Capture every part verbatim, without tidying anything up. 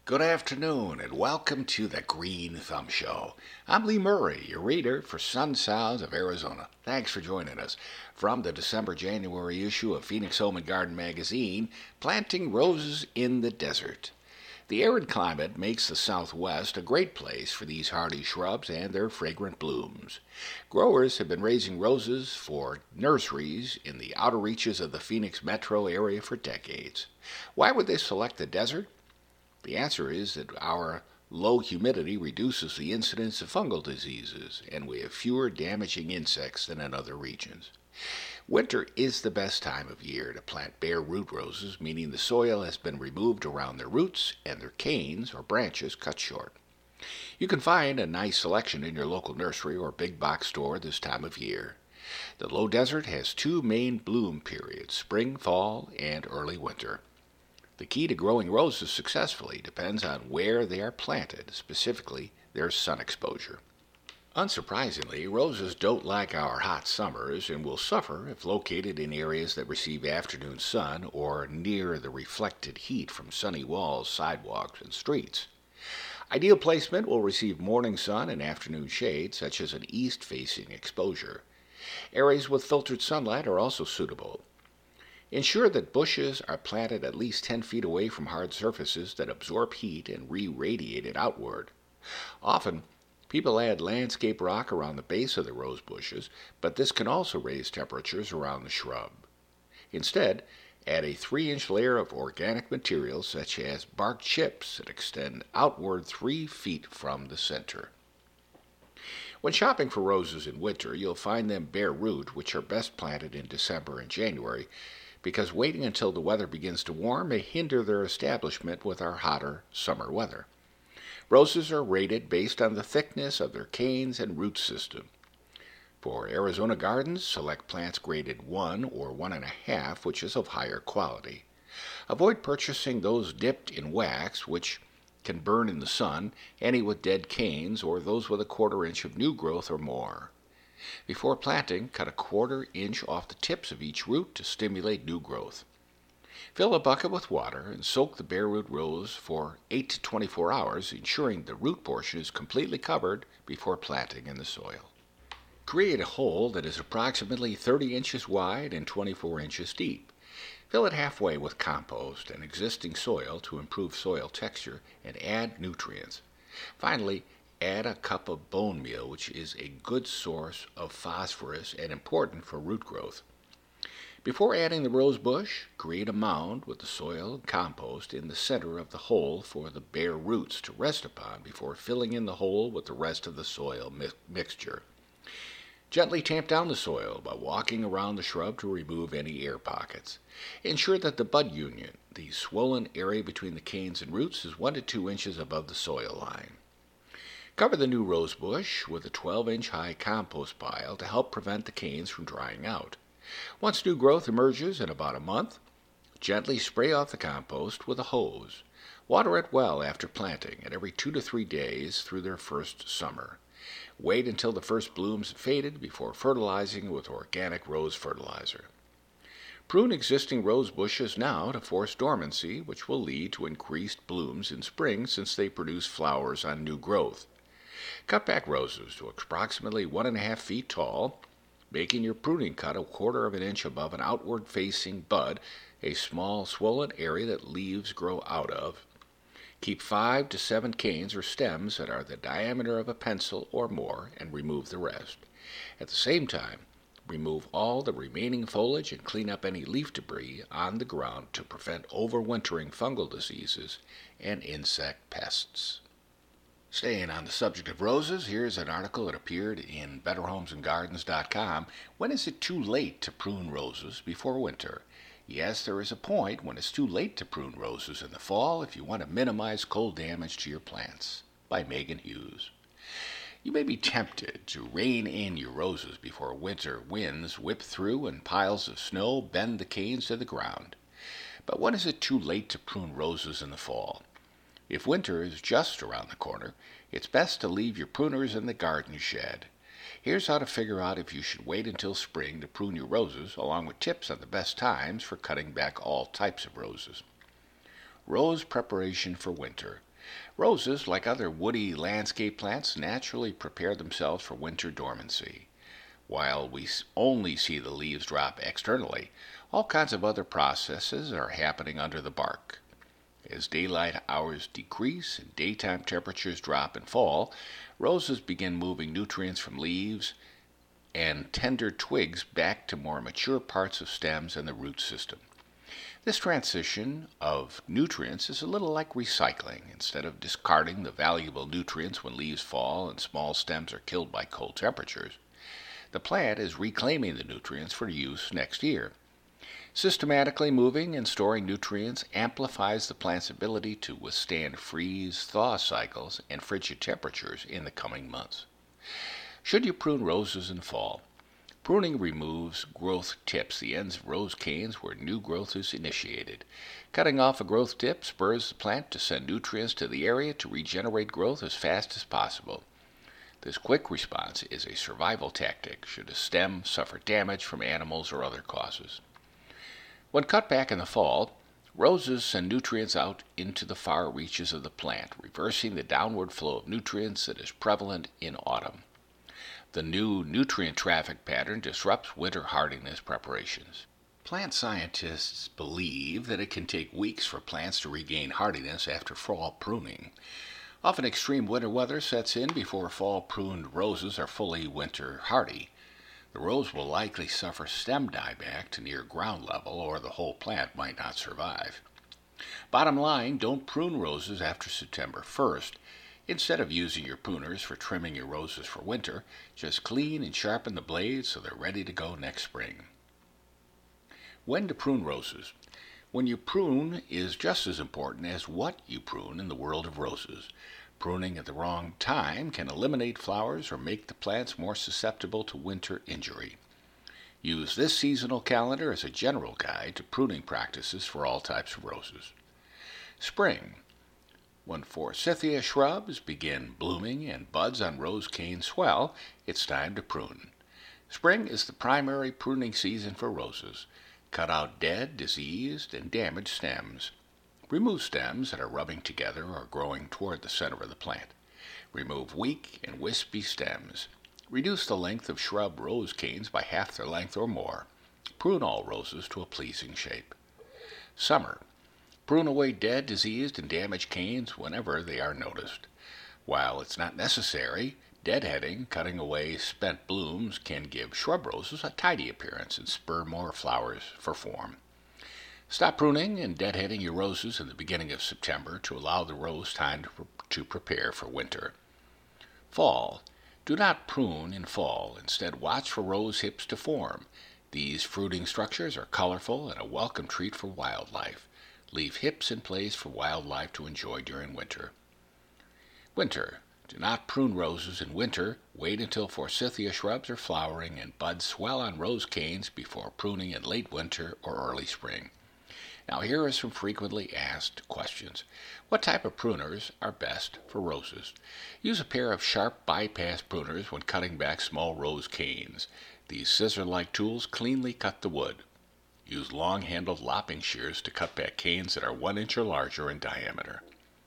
Good afternoon and welcome to the Green Thumb Show. I'm Lee Murray, your reader for Sun Sounds of Arizona. Thanks for joining us. From the December-January issue of Phoenix Home and Garden magazine, Planting Roses in the Desert. The arid climate makes the Southwest a great place for these hardy shrubs and their fragrant blooms. Growers have been raising roses for nurseries in the outer reaches of the Phoenix metro area for decades. Why would they select the desert? The answer is that our low humidity reduces the incidence of fungal diseases, and we have fewer damaging insects than in other regions. Winter is the best time of year to plant bare root roses, meaning the soil has been removed around their roots and their canes or branches cut short. You can find a nice selection in your local nursery or big box store this time of year. The low desert has two main bloom periods, spring, fall, and early winter. The key to growing roses successfully depends on where they are planted, specifically their sun exposure. Unsurprisingly, roses don't like our hot summers and will suffer if located in areas that receive afternoon sun or near the reflected heat from sunny walls, sidewalks, and streets. Ideal placement will receive morning sun and afternoon shade, such as an east-facing exposure. Areas with filtered sunlight are also suitable. Ensure that bushes are planted at least ten feet away from hard surfaces that absorb heat and re-radiate it outward. Often, people add landscape rock around the base of the rose bushes, but this can also raise temperatures around the shrub. Instead, add a three-inch layer of organic materials such as bark chips that extend outward three feet from the center. When shopping for roses in winter, you'll find them bare root, which are best planted in December and January, because waiting until the weather begins to warm may hinder their establishment with our hotter summer weather. Roses are rated based on the thickness of their canes and root system. For Arizona gardens, select plants graded one or one and a half, which is of higher quality. Avoid purchasing those dipped in wax, which can burn in the sun, any with dead canes, or those with a quarter inch of new growth or more. Before planting, cut a quarter inch off the tips of each root to stimulate new growth. Fill a bucket with water and soak the bare root rose for eight to twenty-four hours, ensuring the root portion is completely covered before planting in the soil. Create a hole that is approximately thirty inches wide and twenty-four inches deep. Fill it halfway with compost and existing soil to improve soil texture and add nutrients. Finally, add a cup of bone meal, which is a good source of phosphorus and important for root growth. Before adding the rose bush, create a mound with the soil and compost in the center of the hole for the bare roots to rest upon before filling in the hole with the rest of the soil mi- mixture. Gently tamp down the soil by walking around the shrub to remove any air pockets. Ensure that the bud union, the swollen area between the canes and roots, is one to two inches above the soil line. Cover the new rose bush with a twelve-inch high compost pile to help prevent the canes from drying out. Once new growth emerges in about a month, gently spray off the compost with a hose. Water it well after planting and every two to three days through their first summer. Wait until the first blooms have faded before fertilizing with organic rose fertilizer. Prune existing rose bushes now to force dormancy, which will lead to increased blooms in spring since they produce flowers on new growth. Cut back roses to approximately one and a half feet tall, making your pruning cut a quarter of an inch above an outward-facing bud, a small swollen area that leaves grow out of. Keep five to seven canes or stems that are the diameter of a pencil or more and remove the rest. At the same time, remove all the remaining foliage and clean up any leaf debris on the ground to prevent overwintering fungal diseases and insect pests. Staying on the subject of roses, here's an article that appeared in better homes and gardens dot com. When is it too late to prune roses before winter? Yes, there is a point when it's too late to prune roses in the fall if you want to minimize cold damage to your plants. By Megan Hughes. You may be tempted to rein in your roses before winter winds whip through and piles of snow bend the canes to the ground. But when is it too late to prune roses in the fall? If winter is just around the corner, it's best to leave your pruners in the garden shed. Here's how to figure out if you should wait until spring to prune your roses, along with tips on the best times for cutting back all types of roses. Rose preparation for winter. Roses, like other woody landscape plants, naturally prepare themselves for winter dormancy. While we only see the leaves drop externally, all kinds of other processes are happening under the bark. As daylight hours decrease and daytime temperatures drop and fall, roses begin moving nutrients from leaves and tender twigs back to more mature parts of stems and the root system. This transition of nutrients is a little like recycling. Instead of discarding the valuable nutrients when leaves fall and small stems are killed by cold temperatures, the plant is reclaiming the nutrients for use next year. Systematically moving and storing nutrients amplifies the plant's ability to withstand freeze-thaw cycles and frigid temperatures in the coming months. Should you prune roses in fall? Pruning removes growth tips, the ends of rose canes where new growth is initiated. Cutting off a growth tip spurs the plant to send nutrients to the area to regenerate growth as fast as possible. This quick response is a survival tactic should a stem suffer damage from animals or other causes. When cut back in the fall, roses send nutrients out into the far reaches of the plant, reversing the downward flow of nutrients that is prevalent in autumn. The new nutrient traffic pattern disrupts winter hardiness preparations. Plant scientists believe that it can take weeks for plants to regain hardiness after fall pruning. Often extreme winter weather sets in before fall pruned roses are fully winter hardy. The rose will likely suffer stem dieback to near ground level, or the whole plant might not survive. Bottom line, don't prune roses after September first. Instead of using your pruners for trimming your roses for winter, just clean and sharpen the blades so they're ready to go next spring. When to prune roses? When you prune is just as important as what you prune in the world of roses. Pruning at the wrong time can eliminate flowers or make the plants more susceptible to winter injury. Use this seasonal calendar as a general guide to pruning practices for all types of roses. Spring. When forsythia shrubs begin blooming and buds on rose canes swell, it's time to prune. Spring is the primary pruning season for roses. Cut out dead, diseased, and damaged stems. Remove stems that are rubbing together or growing toward the center of the plant. Remove weak and wispy stems. Reduce the length of shrub rose canes by half their length or more. Prune all roses to a pleasing shape. Summer. Prune away dead, diseased, and damaged canes whenever they are noticed. While it's not necessary, deadheading, cutting away spent blooms can give shrub roses a tidy appearance and spur more flowers for form. Stop pruning and deadheading your roses in the beginning of September to allow the rose time to, pre- to prepare for winter. Fall. Do not prune in fall. Instead, watch for rose hips to form. These fruiting structures are colorful and a welcome treat for wildlife. Leave hips in place for wildlife to enjoy during winter. Winter. Do not prune roses in winter. Wait until forsythia shrubs are flowering and buds swell on rose canes before pruning in late winter or early spring. Now here are some frequently asked questions. What type of pruners are best for roses? Use a pair of sharp bypass pruners when cutting back small rose canes. These scissor-like tools cleanly cut the wood. Use long-handled lopping shears to cut back canes that are one inch or larger in diameter.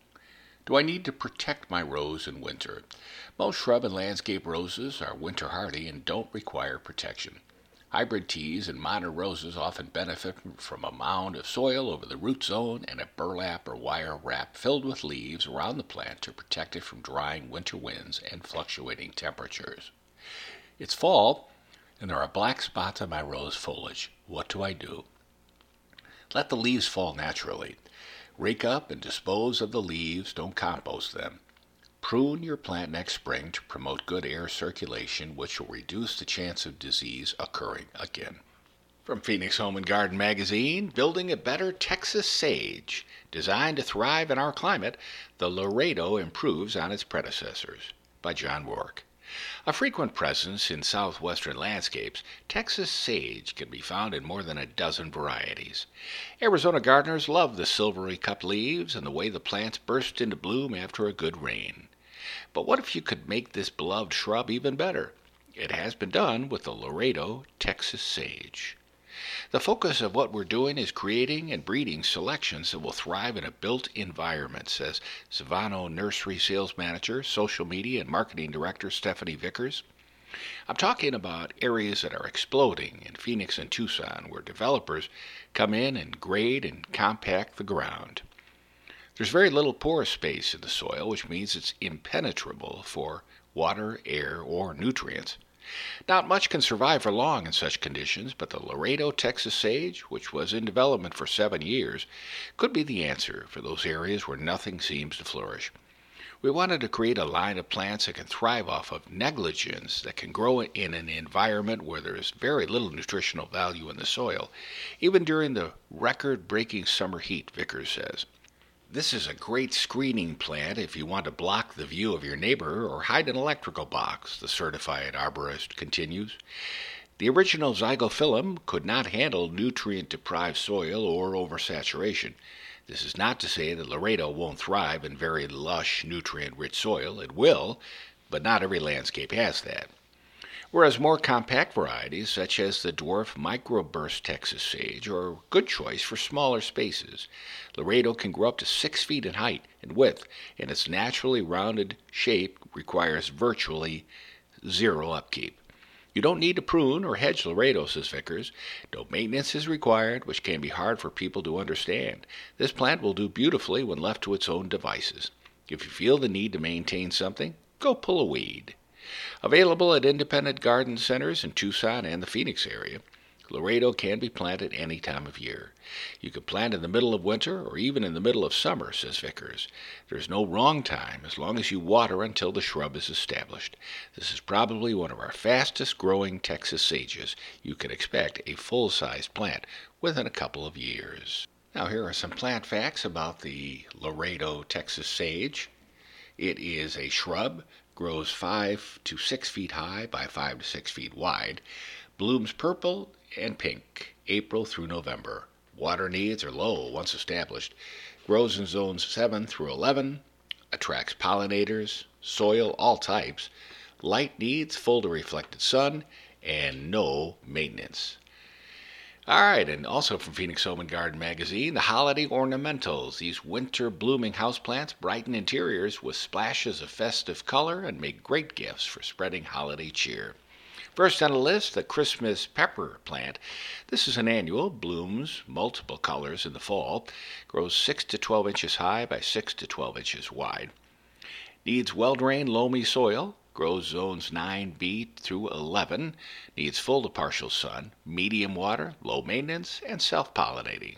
Do I need to protect my rose in winter? Most shrub and landscape roses are winter hardy and don't require protection. Hybrid teas and modern roses often benefit from a mound of soil over the root zone and a burlap or wire wrap filled with leaves around the plant to protect it from drying winter winds and fluctuating temperatures. It's fall, and there are black spots on my rose foliage. What do I do? Let the leaves fall naturally. Rake up and dispose of the leaves, don't compost them. Prune your plant next spring to promote good air circulation, which will reduce the chance of disease occurring again. From Phoenix Home and Garden Magazine, Building a Better Texas Sage. Designed to thrive in our climate, the Laredo improves on its predecessors. By John Rourke. A frequent presence in southwestern landscapes, Texas sage can be found in more than a dozen varieties. Arizona gardeners love the silvery cupped leaves and the way the plants burst into bloom after a good rain. But what if you could make this beloved shrub even better? It has been done with the Laredo Texas sage. The focus of what we're doing is creating and breeding selections that will thrive in a built environment, says Savano Nursery Sales Manager, Social Media and Marketing Director Stephanie Vickers. I'm talking about areas that are exploding in Phoenix and Tucson, where developers come in and grade and compact the ground. There's very little pore space in the soil, which means it's impenetrable for water, air, or nutrients. Not much can survive for long in such conditions, but the Laredo Texas sage, which was in development for seven years, could be the answer for those areas where nothing seems to flourish. We wanted to create a line of plants that can thrive off of negligence, that can grow in an environment where there is very little nutritional value in the soil, even during the record-breaking summer heat, Vickers says. This is a great screening plant if you want to block the view of your neighbor or hide an electrical box, the certified arborist continues. The original zygophyllum could not handle nutrient-deprived soil or oversaturation. This is not to say that Laredo won't thrive in very lush, nutrient-rich soil. It will, but not every landscape has that. Whereas more compact varieties, such as the dwarf microburst Texas sage, are a good choice for smaller spaces. Laredo can grow up to six feet in height and width, and its naturally rounded shape requires virtually zero upkeep. You don't need to prune or hedge Laredo, says Vickers. No maintenance is required, which can be hard for people to understand. This plant will do beautifully when left to its own devices. If you feel the need to maintain something, go pull a weed. Available at independent garden centers in Tucson and the Phoenix area, Laredo can be planted any time of year. You can plant in the middle of winter or even in the middle of summer, says Vickers. There's no wrong time as long as you water until the shrub is established. This is probably one of our fastest growing Texas sages. You can expect a full-sized plant within a couple of years. Now here are some plant facts about the Laredo Texas sage. It is a shrub, grows five to six feet high by five to six feet wide, blooms purple and pink, April through November. Water needs are low once established. Grows in zones seven through eleven. Attracts pollinators. Soil all types. Light needs full to reflected sun. And no maintenance. All right, and also from Phoenix Home and Garden Magazine, the holiday ornamentals. These winter blooming houseplants brighten interiors with splashes of festive color and make great gifts for spreading holiday cheer. First on the list, the Christmas pepper plant. This is an annual, blooms multiple colors in the fall, grows six to twelve inches high by six to twelve inches wide. Needs well-drained, loamy soil, grows zones nine B through eleven, needs full to partial sun, medium water, low maintenance, and self-pollinating.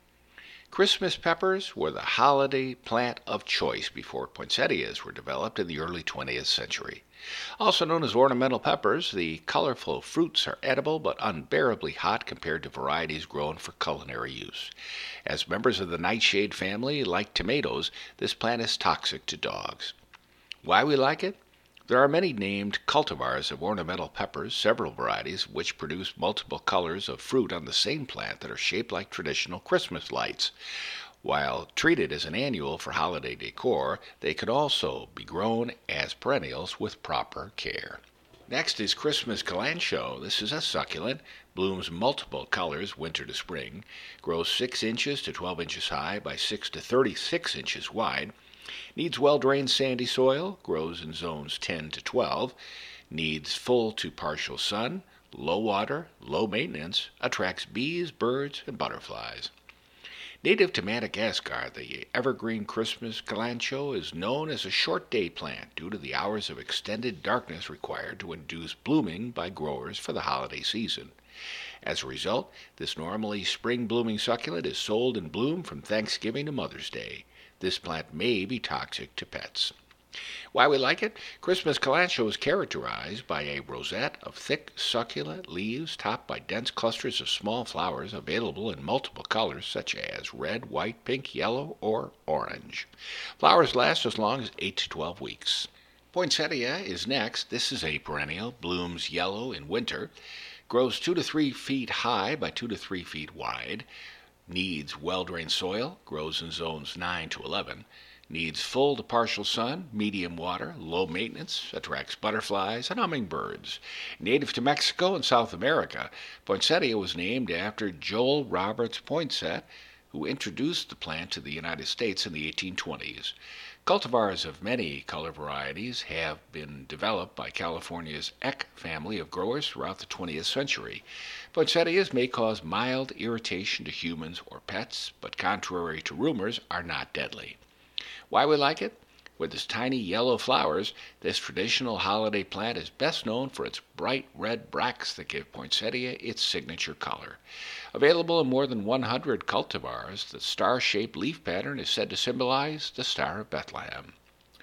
Christmas peppers were the holiday plant of choice before poinsettias were developed in the early twentieth century. Also known as ornamental peppers, the colorful fruits are edible but unbearably hot compared to varieties grown for culinary use. As members of the nightshade family like tomatoes, this plant is toxic to dogs. Why we like it? There are many named cultivars of ornamental peppers, several varieties which produce multiple colors of fruit on the same plant that are shaped like traditional Christmas lights. While treated as an annual for holiday decor, they could also be grown as perennials with proper care. Next is Christmas Kalanchoe. This is a succulent, blooms multiple colors winter to spring, grows six inches to twelve inches high by six to thirty-six inches wide, needs well-drained sandy soil, grows in zones ten to twelve, needs full to partial sun, low water, low maintenance, attracts bees, birds, and butterflies. Native to Madagascar, the evergreen Christmas Kalanchoe is known as a short-day plant due to the hours of extended darkness required to induce blooming by growers for the holiday season. As a result, this normally spring-blooming succulent is sold in bloom from Thanksgiving to Mother's Day. This plant may be toxic to pets. Why we like it? Christmas Kalanchoe is characterized by a rosette of thick, succulent leaves topped by dense clusters of small flowers available in multiple colors such as red, white, pink, yellow, or orange. Flowers last as long as eight to twelve weeks. Poinsettia is next. This is a perennial, blooms yellow in winter, grows two to three feet high by two to three feet wide, needs well-drained soil, grows in zones nine to eleven, Needs full to partial sun, medium water, low maintenance, attracts butterflies and hummingbirds. Native to Mexico and South America, poinsettia was named after Joel Roberts Poinsett, who introduced the plant to the United States in the eighteen twenties. Cultivars of many color varieties have been developed by California's Eck family of growers throughout the twentieth century. Poinsettias may cause mild irritation to humans or pets, but contrary to rumors, are not deadly. Why we like it? With its tiny yellow flowers, this traditional holiday plant is best known for its bright red bracts that give poinsettia its signature color. Available in more than one hundred cultivars, the star-shaped leaf pattern is said to symbolize the Star of Bethlehem.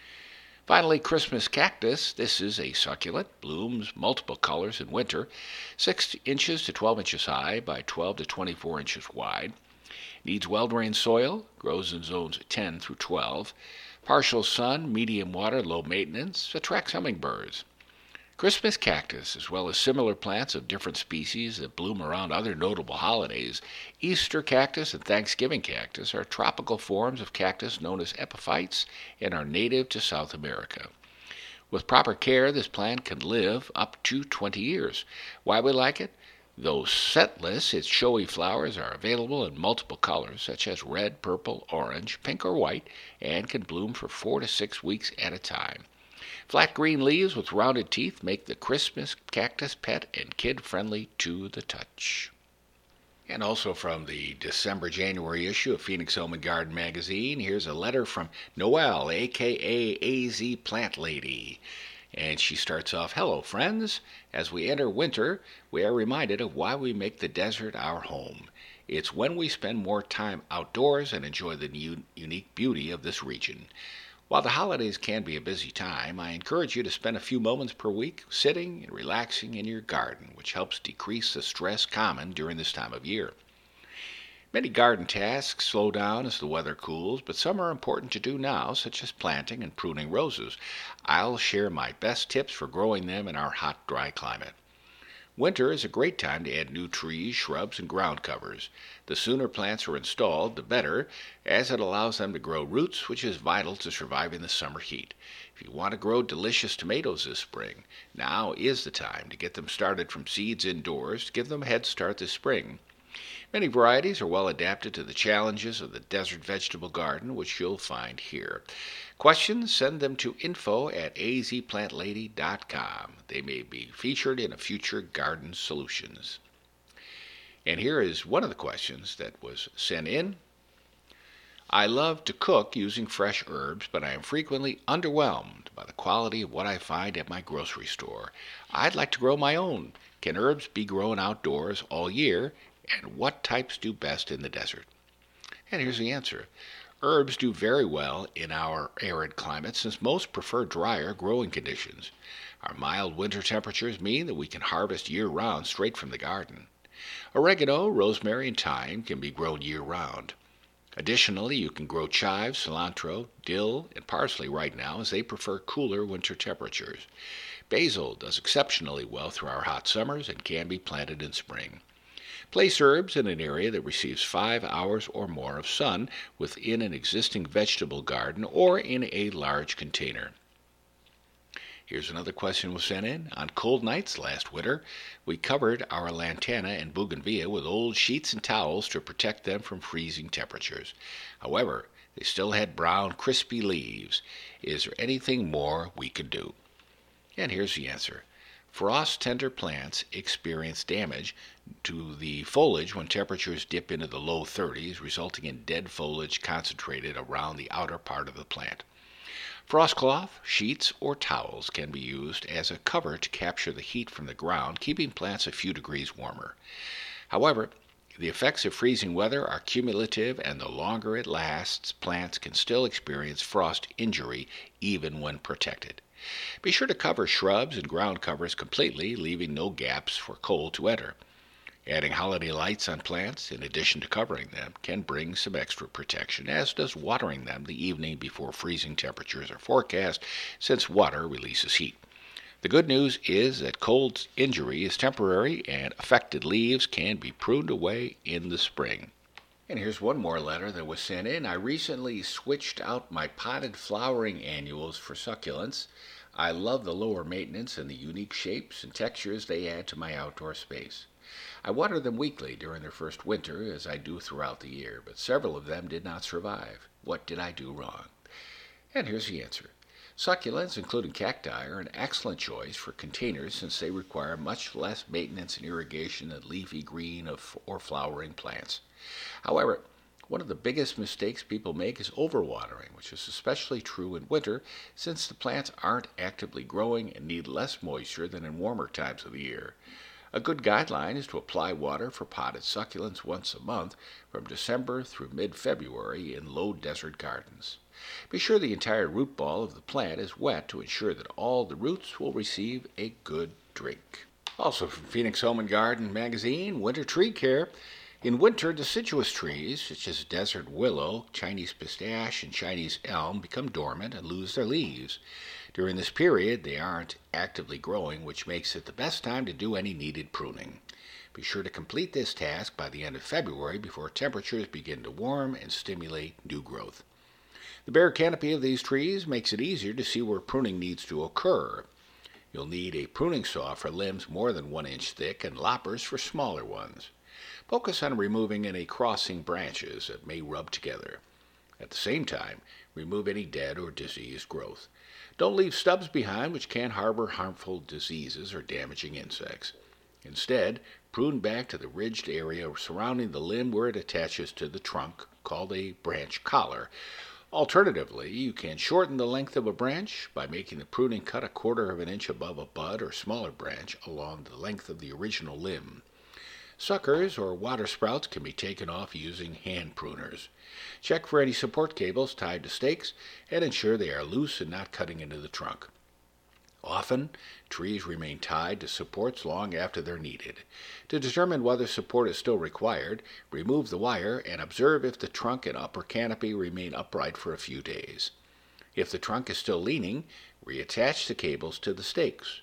Finally, Christmas cactus. This is a succulent, blooms multiple colors in winter, six inches to twelve inches high by twelve to twenty-four inches wide. Needs well-drained soil, grows in zones ten through twelve. Partial sun, medium water, low maintenance, attracts hummingbirds. Christmas cactus, as well as similar plants of different species that bloom around other notable holidays, Easter cactus and Thanksgiving cactus are tropical forms of cactus known as epiphytes and are native to South America. With proper care, this plant can live up to twenty years. Why we like it? Though scentless, its showy flowers are available in multiple colors, such as red, purple, orange, pink, or white, and can bloom for four to six weeks at a time. Flat green leaves with rounded teeth make the Christmas cactus pet and kid-friendly to the touch. And also from the December-January issue of Phoenix Home and Garden magazine, here's a letter from Noelle, a k a. A Z Plant Lady. And she starts off, "Hello, friends. As we enter winter, we are reminded of why we make the desert our home. It's when we spend more time outdoors and enjoy the u- unique beauty of this region. While the holidays can be a busy time, I encourage you to spend a few moments per week sitting and relaxing in your garden, which helps decrease the stress common during this time of year. Many garden tasks slow down as the weather cools, but some are important to do now, such as planting and pruning roses. I'll share my best tips for growing them in our hot, dry climate. Winter is a great time to add new trees, shrubs, and ground covers. The sooner plants are installed, the better, as it allows them to grow roots, which is vital to surviving the summer heat. If you want to grow delicious tomatoes this spring, now is the time to get them started from seeds indoors to give them a head start this spring. Many varieties are well adapted to the challenges of the desert vegetable garden, which you'll find here. Questions? Send them to info at a z plant lady dot com. They may be featured in a future Garden Solutions. And here is one of the questions that was sent in. I love to cook using fresh herbs, but I am frequently underwhelmed by the quality of what I find at my grocery store. I'd like to grow my own. Can herbs be grown outdoors all year? And what types do best in the desert? And here's the answer. Herbs do very well in our arid climate since most prefer drier growing conditions. Our mild winter temperatures mean that we can harvest year-round straight from the garden. Oregano, rosemary, and thyme can be grown year-round. Additionally, you can grow chives, cilantro, dill, and parsley right now as they prefer cooler winter temperatures. Basil does exceptionally well through our hot summers and can be planted in spring. Place herbs in an area that receives five hours or more of sun within an existing vegetable garden or in a large container. Here's another question was sent in. On cold nights last winter, we covered our lantana and bougainvillea with old sheets and towels to protect them from freezing temperatures. However, they still had brown, crispy leaves. Is there anything more we could do? And here's the answer. Frost-tender plants experience damage to the foliage when temperatures dip into the low thirties, resulting in dead foliage concentrated around the outer part of the plant. Frost cloth, sheets, or towels can be used as a cover to capture the heat from the ground, keeping plants a few degrees warmer. However, the effects of freezing weather are cumulative, and the longer it lasts, plants can still experience frost injury even when protected. Be sure to cover shrubs and ground covers completely, leaving no gaps for cold to enter. Adding holiday lights on plants, in addition to covering them, can bring some extra protection, as does watering them the evening before freezing temperatures are forecast, since water releases heat. The good news is that cold injury is temporary and affected leaves can be pruned away in the spring. And here's one more letter that was sent in. I recently switched out my potted flowering annuals for succulents. I love the lower maintenance and the unique shapes and textures they add to my outdoor space. I water them weekly during their first winter, as I do throughout the year, but several of them did not survive. What did I do wrong? And here's the answer. Succulents, including cacti, are an excellent choice for containers since they require much less maintenance and irrigation than leafy green or flowering plants. However, one of the biggest mistakes people make is overwatering, which is especially true in winter since the plants aren't actively growing and need less moisture than in warmer times of the year. A good guideline is to apply water for potted succulents once a month from December through mid-February in low desert gardens. Be sure the entire root ball of the plant is wet to ensure that all the roots will receive a good drink. Also from Phoenix Home and Garden Magazine, Winter Tree Care. In winter, deciduous trees such as desert willow, Chinese pistache, and Chinese elm become dormant and lose their leaves. During this period, they aren't actively growing, which makes it the best time to do any needed pruning. Be sure to complete this task by the end of February before temperatures begin to warm and stimulate new growth. The bare canopy of these trees makes it easier to see where pruning needs to occur. You'll need a pruning saw for limbs more than one inch thick and loppers for smaller ones. Focus on removing any crossing branches that may rub together. At the same time, remove any dead or diseased growth. Don't leave stubs behind which can harbor harmful diseases or damaging insects. Instead, prune back to the ridged area surrounding the limb where it attaches to the trunk, called a branch collar. Alternatively, you can shorten the length of a branch by making the pruning cut a quarter of an inch above a bud or smaller branch along the length of the original limb. Suckers or water sprouts can be taken off using hand pruners. Check for any support cables tied to stakes and ensure they are loose and not cutting into the trunk. Often, trees remain tied to supports long after they're needed. To determine whether support is still required, remove the wire and observe if the trunk and upper canopy remain upright for a few days. If the trunk is still leaning, reattach the cables to the stakes.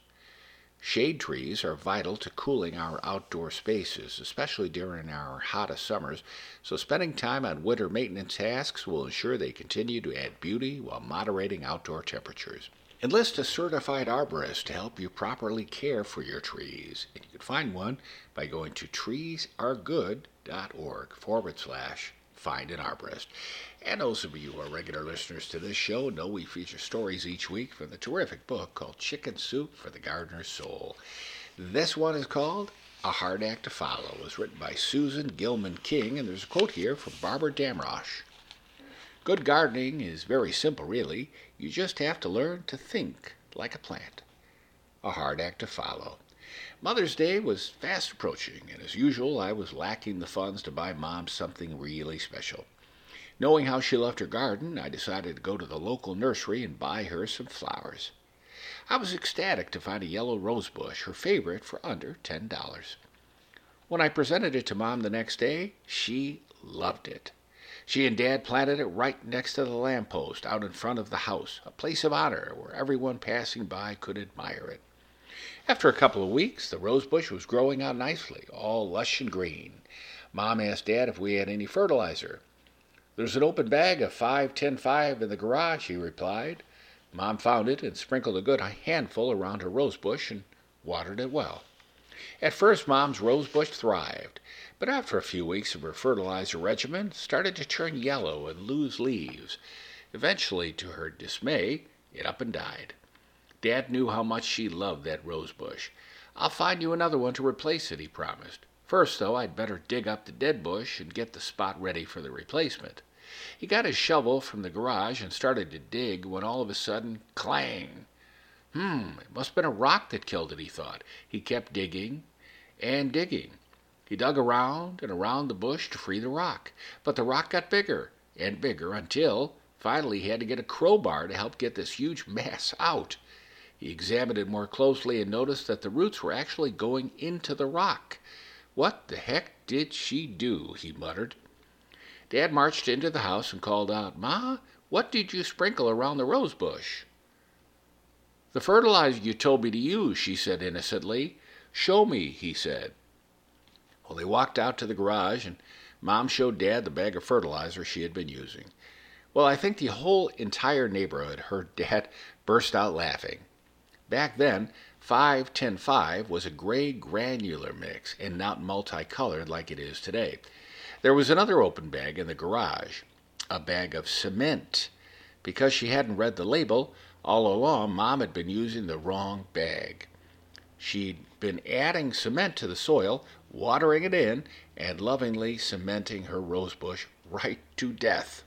Shade trees are vital to cooling our outdoor spaces, especially during our hottest summers, so spending time on winter maintenance tasks will ensure they continue to add beauty while moderating outdoor temperatures. Enlist a certified arborist to help you properly care for your trees, and you can find one by going to treesaregood.org forward slash find an arborist. And those of you who are regular listeners to this show know we feature stories each week from the terrific book called Chicken Soup for the Gardener's Soul. This one is called A Hard Act to Follow. It was written by Susan Gilman King, and there's a quote here from Barbara Damrosch. Good gardening is very simple, really. You just have to learn to think like a plant. A hard act to follow. Mother's Day was fast approaching, and as usual, I was lacking the funds to buy Mom something really special. Knowing how she loved her garden, I decided to go to the local nursery and buy her some flowers. I was ecstatic to find a yellow rose bush, her favorite, for under ten dollars. When I presented it to Mom the next day, she loved it. She and Dad planted it right next to the lamppost out in front of the house, a place of honor where everyone passing by could admire it. After a couple of weeks, the rose bush was growing out nicely, all lush and green. Mom asked Dad if we had any fertilizer. There's an open bag of five ten five in the garage, he replied. Mom found it and sprinkled a good handful around her rose bush and watered it well. At first, Mom's rose bush thrived, but after a few weeks of her fertilizer regimen, started to turn yellow and lose leaves. Eventually, to her dismay, it up and died. Dad knew how much she loved that rose bush. I'll find you another one to replace it, he promised. First, though, I'd better dig up the dead bush and get the spot ready for the replacement. He got his shovel from the garage and started to dig when all of a sudden, clang! Hmm, it must have been a rock that killed it, he thought. He kept digging and digging. He dug around and around the bush to free the rock, but the rock got bigger and bigger until finally he had to get a crowbar to help get this huge mass out. He examined it more closely and noticed that the roots were actually going into the rock. What the heck did she do? He muttered. Dad marched into the house and called out, Ma, what did you sprinkle around the rose bush? The fertilizer you told me to use, she said innocently. Show me, he said. Well, they walked out to the garage, and Mom showed Dad the bag of fertilizer she had been using. Well, I think the whole entire neighborhood heard Dad burst out laughing. Back then, five ten five was a gray granular mix and not multicolored like it is today. There was another open bag in the garage, a bag of cement. Because she hadn't read the label, all along Mom had been using the wrong bag. She'd been adding cement to the soil, watering it in, and lovingly cementing her rosebush right to death.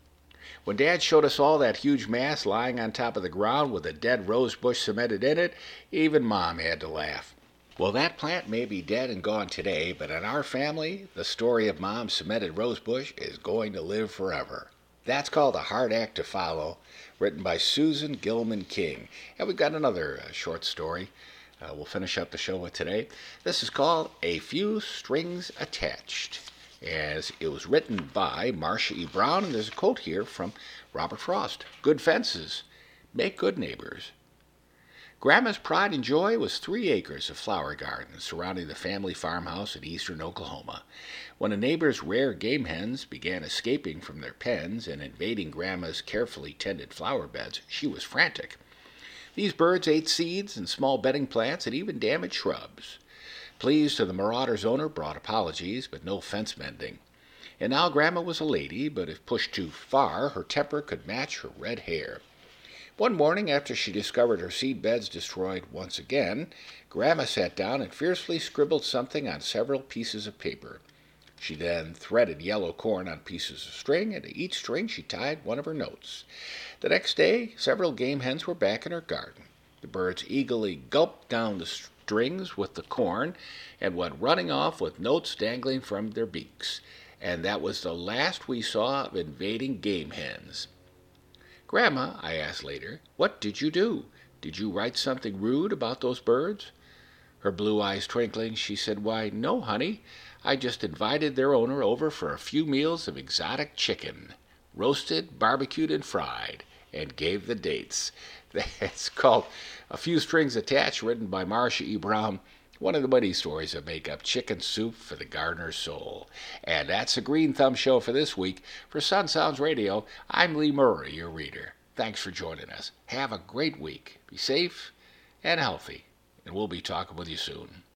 When Dad showed us all that huge mass lying on top of the ground with a dead rosebush cemented in it, even Mom had to laugh. Well, that plant may be dead and gone today, but in our family, the story of Mom's cemented rosebush is going to live forever. That's called A Hard Act to Follow, written by Susan Gilman King. And we've got another uh, short story uh, we'll finish up the show with today. This is called A Few Strings Attached, as it was written by Marcia E. Brown, and there's a quote here from Robert Frost. Good fences make good neighbors. Grandma's pride and joy was three acres of flower garden surrounding the family farmhouse in eastern Oklahoma. When a neighbor's rare game hens began escaping from their pens and invading Grandma's carefully tended flower beds, she was frantic. These birds ate seeds and small bedding plants and even damaged shrubs. Pleas to the marauder's owner brought apologies, but no fence mending. And now Grandma was a lady, but if pushed too far, her temper could match her red hair. One morning, after she discovered her seed beds destroyed once again, Grandma sat down and fiercely scribbled something on several pieces of paper. She then threaded yellow corn on pieces of string, and to each string she tied one of her notes. The next day, several game hens were back in her garden. The birds eagerly gulped down the strings with the corn and went running off with notes dangling from their beaks. And that was the last we saw of invading game hens. Grandma, I asked later, what did you do? Did you write something rude about those birds? Her blue eyes twinkling, she said, Why, no, honey. I just invited their owner over for a few meals of exotic chicken, roasted, barbecued, and fried, and gave the dates. That's called A Few Strings Attached, written by Marcia E. Brown, one of the many stories that make up chicken soup for the gardener's soul. And that's the Green Thumb Show for this week. For Sun Sounds Radio, I'm Lee Murray, your reader. Thanks for joining us. Have a great week. Be safe and healthy, and we'll be talking with you soon.